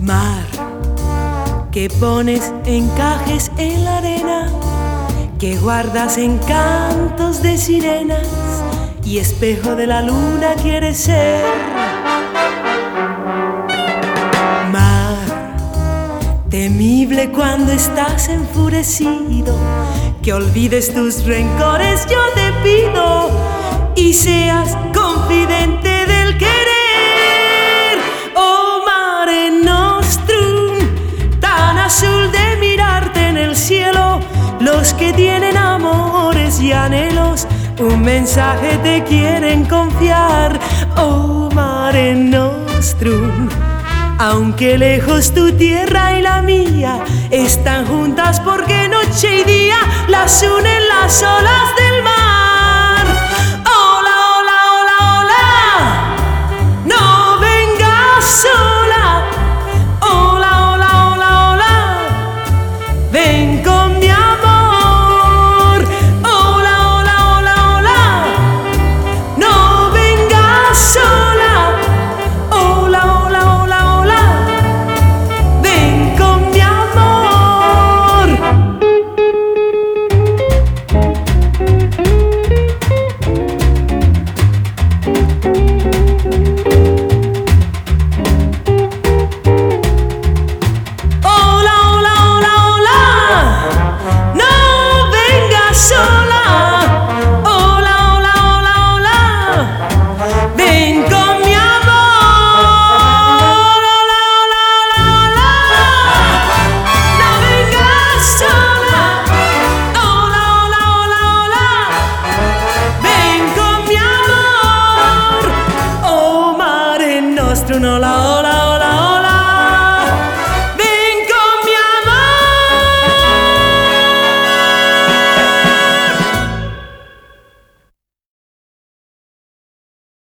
Mar, que pones encajes en la arena, que guardas encantos de sirenas y espejo de la luna quieres ser. Mar, temible cuando estás enfurecido, que olvides tus rencores yo te pido y seas confidente del querer. Oh Mare Nostrum, tan azul de mirarte en el cielo, los que tienen amores y anhelos un mensaje te quieren confiar. Oh Mare Nostrum, aunque lejos tu tierra y la mía están juntas porque noche y día las unen las olas del mar. Hola, hola, hola, hola, no vengas sola. Hola, hola, hola, hola, ven con mi amor. Hola, hola, hola, hola, no vengas sola. Hola, hola, hola, hola, ven con mi amor. Hola, hola, hola, hola, no vengas sola. Hola, hola, hola, hola, ven con mi amor. Hola, hola, hola, hola, no vengas sola. Hola, hola, hola, hola, ven con mi amor. Oh Mare Nostrum, hola, hola.